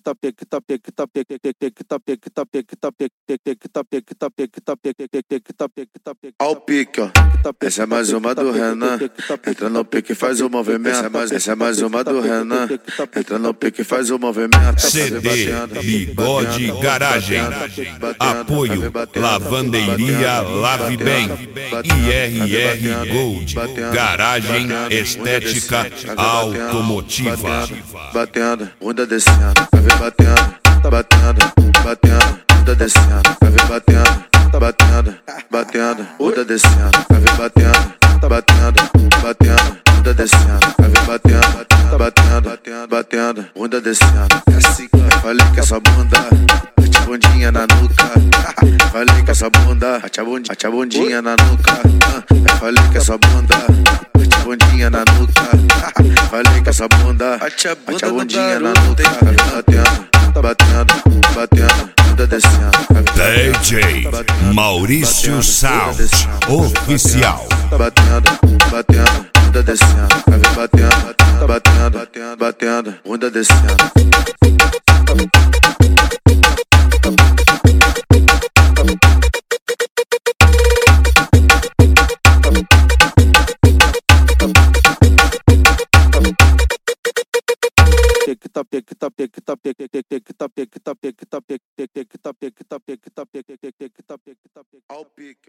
Ó o pique, ó. Essa é mais uma do Renan. Entra no pique e faz o movimento. Essa é mais uma do Renan. Entra no pique e faz o movimento. CD Bigode Garagem. Apoio Lavanderia Lave Bem. IRR Gold. Garagem Estética Automotiva. Batendo, bunda descendo, vai ver batendo, bunda descendo, vai ver batendo, bunda descendo, vai ver batendo, bunda descendo, vai ver batendo, bunda descendo. É assim que eu falei que essa bunda bate a bundinha na nuca. Falei que essa bunda bate a bundinha na nuca. Falei que essa bunda bate a bundinha na nuca. Falei que essa bunda bate a bundinha na nuca. Batendo, bunda descendo. DJ Maurício Sound Oficial. Batendo, bunda descendo. Vai ver batendo, bunda descendo. Ao pique.